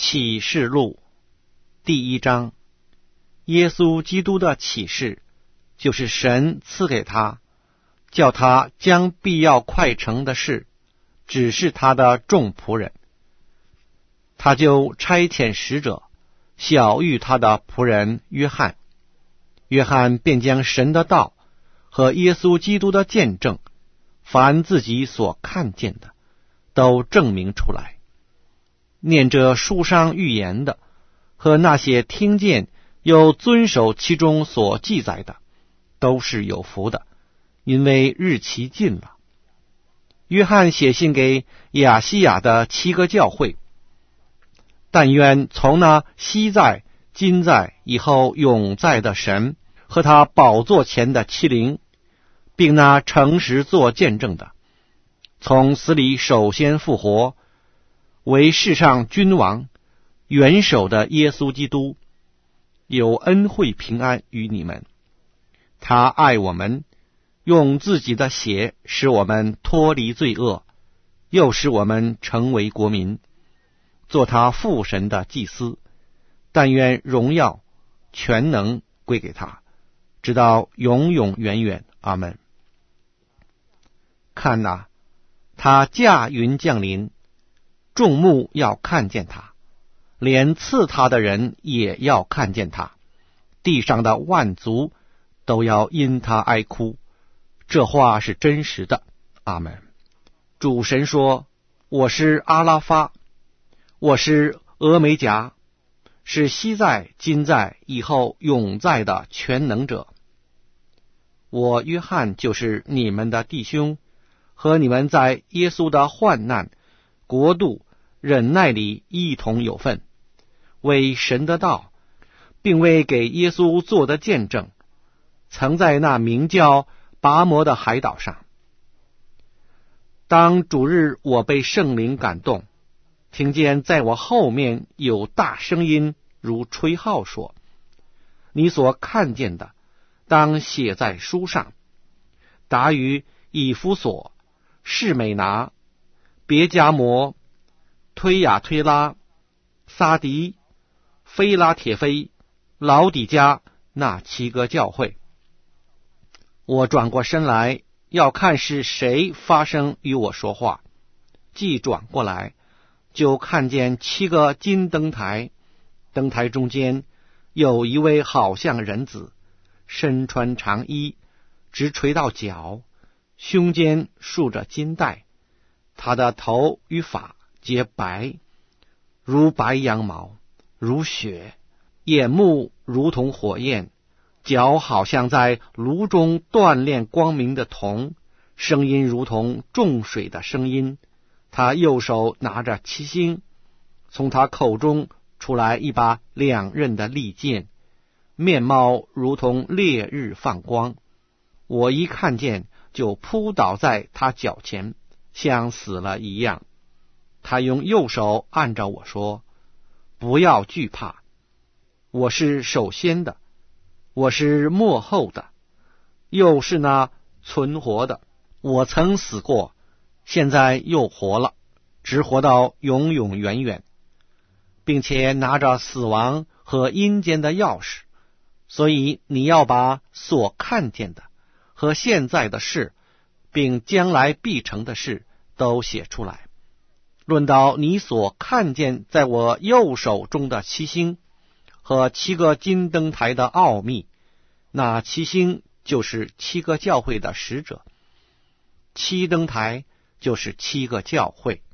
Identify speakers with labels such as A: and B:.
A: 启示录第1章，耶稣基督的启示，就是神赐给他，叫他将必要快成的事指示他的众仆人。他就差遣使者晓谕他的仆人约翰，约翰便将神的道和耶稣基督的见证，凡自己所看见的，都证明出来。念着书上预言的和那些听见又遵守其中所记载的，都是有福的，因为日期近了。约翰写信给亚西亚的7个教会，但愿从那昔在、今在、以后永在的神和他宝座前的7灵，并那诚实作见证的，从死里首先复活，为世上君王元首的耶稣基督，有恩惠平安于你们。他爱我们，用自己的血使我们脱离罪恶，又使我们成为国民，做他父神的祭司。但愿荣耀全能归给他，直到永永远远。阿们。看哪，他驾云降临，众目要看见他，连刺他的人也要看见他，地上的万族都要因他哀哭。这话是真实的。阿们。主神说，我是阿拉发，我是俄梅戛，是昔在、今在、以后永在的全能者。我约翰就是你们的弟兄，和你们在耶稣的患难、国度、忍耐里一同有份，为神的道，并为给耶稣做的见证，曾在那名叫拔摩的海岛上。当主日，我被圣灵感动，听见在我后面有大声音如吹号说，你所看见的当写在书上。达于以弗所、士美拿、别迦摩、推雅推拉、撒迪、菲拉铁菲、老底嘉那7个教会。我转过身来，要看是谁发声与我说话。既转过来，就看见7个金灯台，灯台中间有一位好像人子，身穿长衣，直垂到脚，胸间束着金带，他的头与发皆白，如白羊毛，如雪，眼目如同火焰，脚好像在炉中锻炼光明的铜，声音如同众水的声音。他右手拿着7星，从他口中出来一把2刃的利剑，面貌如同烈日放光。我一看见，就扑倒在他脚前，像死了一样。他用右手按着我说，不要惧怕，我是首先的，我是末后的，又是那存活的。我曾死过，现在又活了，直活到永永远远，并且拿着死亡和阴间的钥匙。所以你要把所看见的和现在的事，并将来必成的事都写出来。论到你所看见在我右手中的7星和7个金灯台的奥秘，那7星就是7个教会的使者，7灯台就是7个教会。